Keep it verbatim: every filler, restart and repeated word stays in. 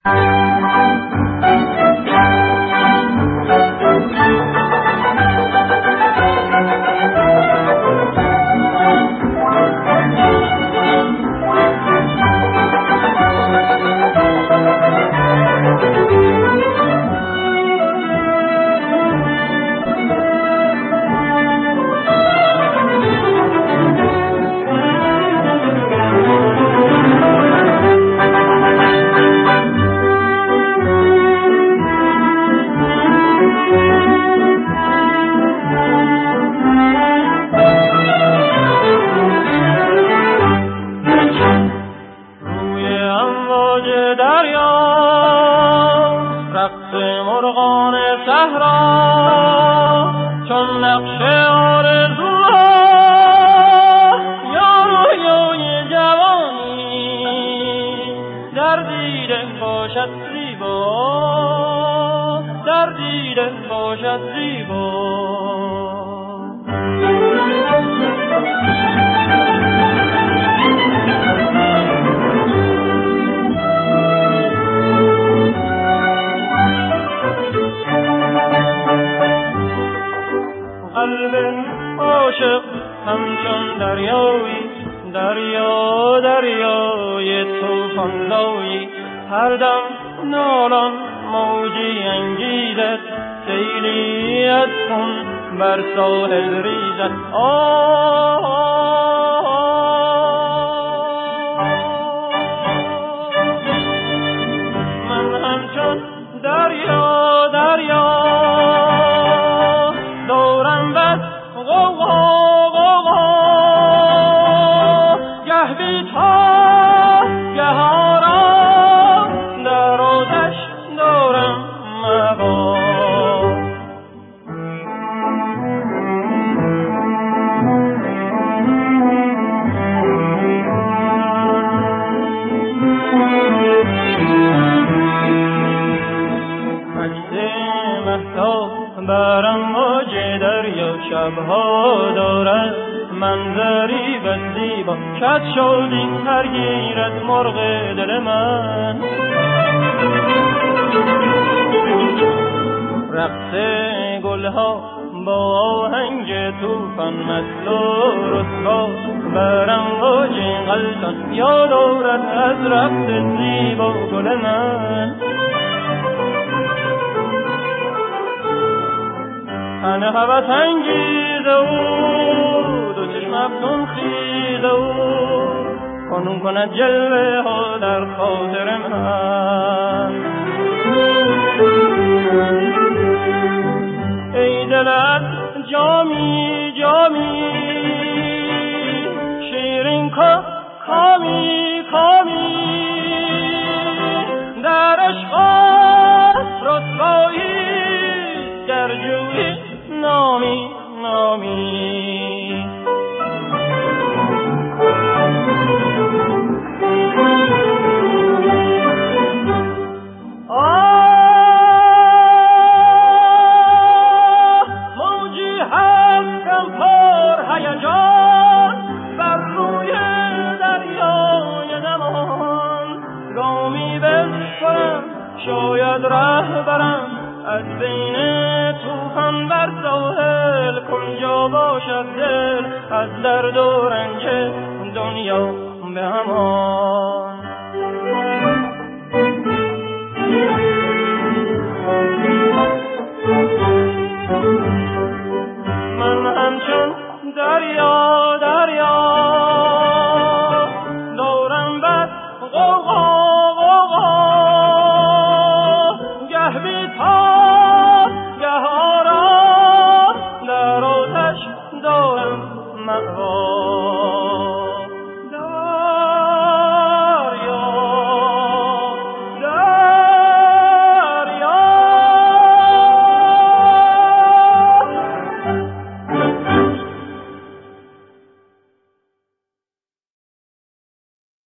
همچون دریایی دریا دریای طوفان‌زایی، هر دم نالان موجی انگیزد، سیلی از خون بر ساحل ریزد. من همچون دریا دریا دورم بس غوغا شبها دارد منظری بس زیبا، شد شدی ترگیرد مرغ دل من. رقص گلها با آهنگ توفان، مثل و رسوا برم و جنغلتان، یاد آورد از رقص زیبا گل من. تن هوس انگیز او دو چشم افسون خیز او، کنون کند جلوه ها در خاطر من. ای دل از جامی جامی شیرین کا کامی کامی، در عشق رسوایی در جوی نامی نامی. آه موجی هستم پر هیجان بر روی دریای زمان، گامی بسپرم شاید ره برم از بین طوفان بر ساحل، کنجا باشد دل از درد و رنج دنیا به امان.